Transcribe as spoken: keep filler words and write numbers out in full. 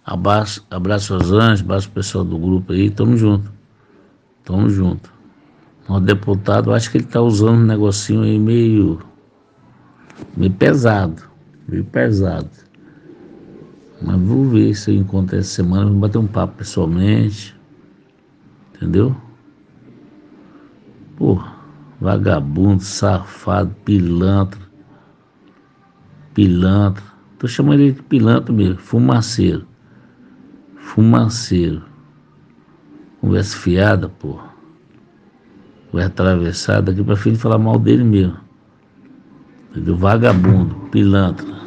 Abraço, abraço aos anjos, abraço o pessoal do grupo aí, tamo junto. Tamo junto. O deputado, acho que ele tá usando um negocinho aí meio, meio pesado, meio pesado. Mas vou ver se eu encontro essa semana, vamos bater um papo pessoalmente, entendeu? Pô, vagabundo, safado, pilantra, pilantra. Tô chamando ele de pilantra mesmo, fumaceiro, fumaceiro. Conversa fiada, pô. Vai atravessar daqui pra frente falar mal dele mesmo. Entendeu? Vagabundo, pilantra.